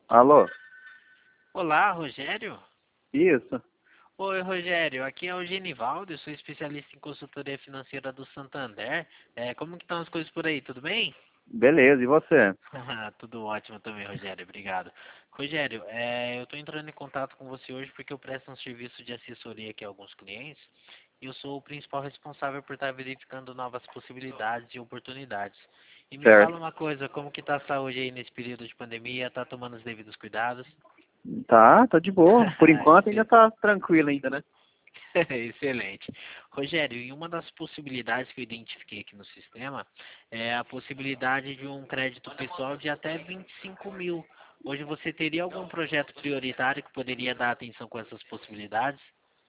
Alô? Olá, Rogério. Isso. Oi, Rogério. Aqui é o Genivaldo, eu sou especialista em consultoria financeira do Santander. Como que estão as coisas por aí? Tudo bem? Beleza, e você? Tudo ótimo também, Rogério. Obrigado. Rogério, eu estou entrando em contato com você hoje porque eu presto um serviço de assessoria aqui a alguns clientes e eu sou o principal responsável por estar verificando novas possibilidades e oportunidades. E me fala Certo. uma coisa, como que está a saúde aí nesse período de pandemia? Está tomando os devidos cuidados? Tá de boa. Por enquanto ainda tá tranquilo ainda, né? Excelente. Rogério, e uma das possibilidades que eu identifiquei aqui no sistema é a possibilidade de um crédito pessoal de até 25 mil. Hoje você teria algum projeto prioritário que poderia dar atenção com essas possibilidades?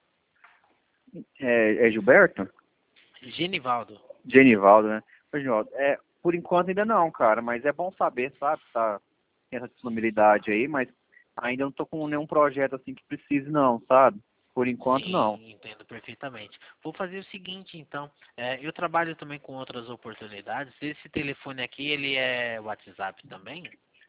É Gilberto? Genivaldo. Genivaldo, né? Ô, Genivaldo, por enquanto ainda não, cara, mas é bom saber, sabe? Tá, tem essa disponibilidade aí, mas ainda não tô com nenhum projeto assim que precise não, sabe? Por enquanto não. Sim, entendo perfeitamente. Vou fazer o seguinte, então. Eu trabalho também com outras oportunidades. Esse telefone aqui, ele é WhatsApp também?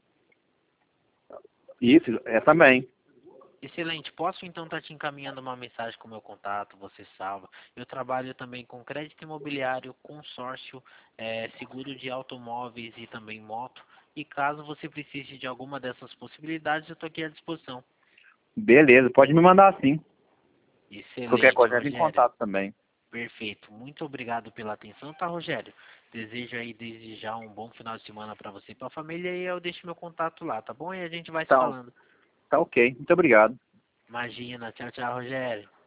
Isso, é também. Excelente. Posso então estar te encaminhando uma mensagem com o meu contato, você salva. Eu trabalho também com crédito imobiliário, consórcio, seguro de automóveis e também moto. E caso você precise de alguma dessas possibilidades, eu estou aqui à disposição. Beleza, pode me mandar sim. Qualquer Excelente, coisa, entra em Rogério. contato também. Perfeito. Muito obrigado pela atenção, tá, Rogério? Desejo aí desde já um bom final de semana para você e para a família e eu deixo meu contato lá, tá bom? E a gente vai se Então, falando. tá ok. Muito obrigado. Imagina. Tchau, tchau, Rogério.